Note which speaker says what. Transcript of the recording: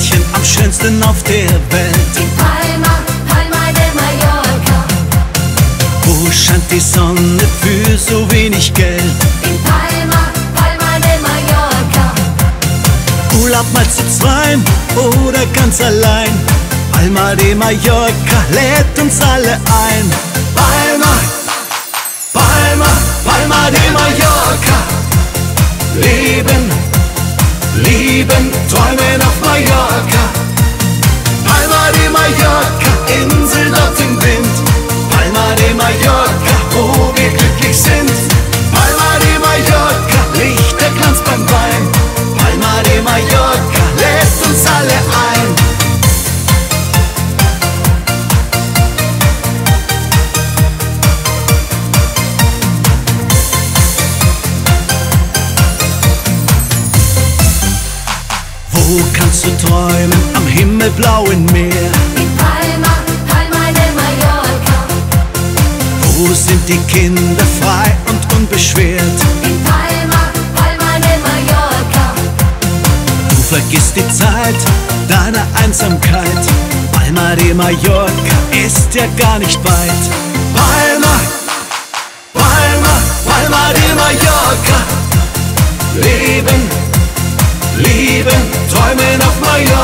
Speaker 1: Mädchen am schönsten auf der Welt.
Speaker 2: In Palma, Palma de Mallorca.
Speaker 1: Wo scheint die Sonne für so wenig Geld?
Speaker 2: In Palma, Palma de Mallorca.
Speaker 1: Urlaub mal zu zweit oder ganz allein. Palma de Mallorca lädt uns alle ein. Palma, Palma, Palma de Mallorca. Leben, lieben, träumen auf Mallorca. Palma de Mallorca, Insel dort im Wind. Palma de Mallorca, wo wir glücklich sind. Palma de Mallorca, Lichterglanz beim Wein. Palma de Mallorca lädt uns alle ein. Wo kannst du träumen am himmelblauen Meer?
Speaker 2: In Palma, Palma de Mallorca.
Speaker 1: Wo sind die Kinder frei und unbeschwert?
Speaker 2: In Palma, Palma de Mallorca.
Speaker 1: Du vergisst die Zeit deiner Einsamkeit. Palma de Mallorca ist ja gar nicht weit. Palma, Palma, Palma de Mallorca. Leben, lieben, träumen auf Mallorca.